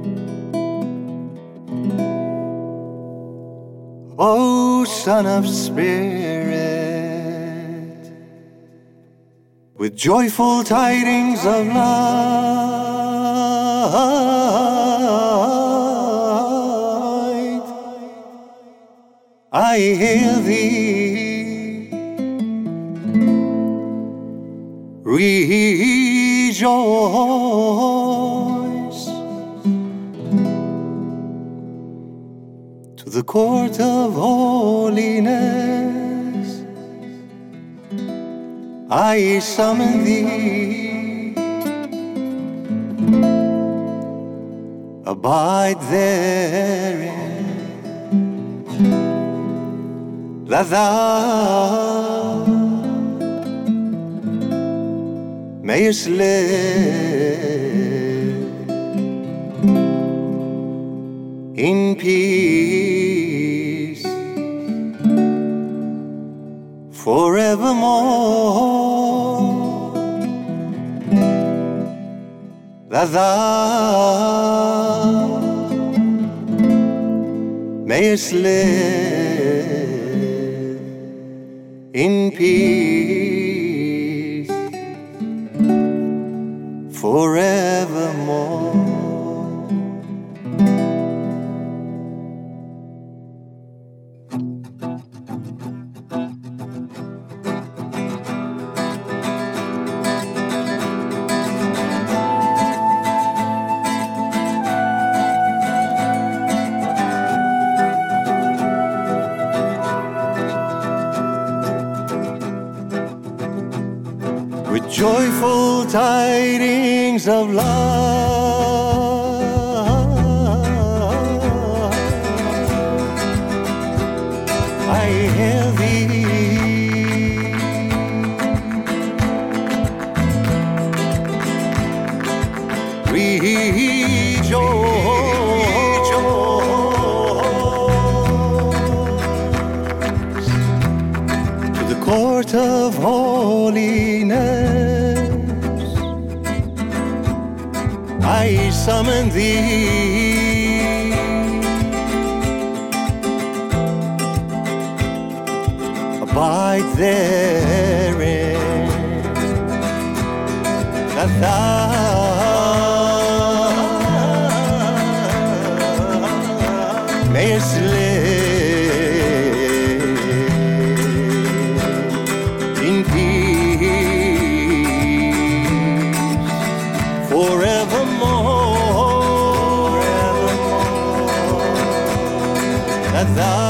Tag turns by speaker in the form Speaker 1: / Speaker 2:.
Speaker 1: O Son of Spirit, with joyful tidings of light, I hail thee, rejoice. To the court of holiness I summon thee, abide therein, that thou mayest live in peace forevermore, that thou mayest live in peace forevermore. With joyful tidings of life, I hail thee, rejoice. To the court of holiness I summon thee, abide therein, that thou mayest live in peace forevermore, that thou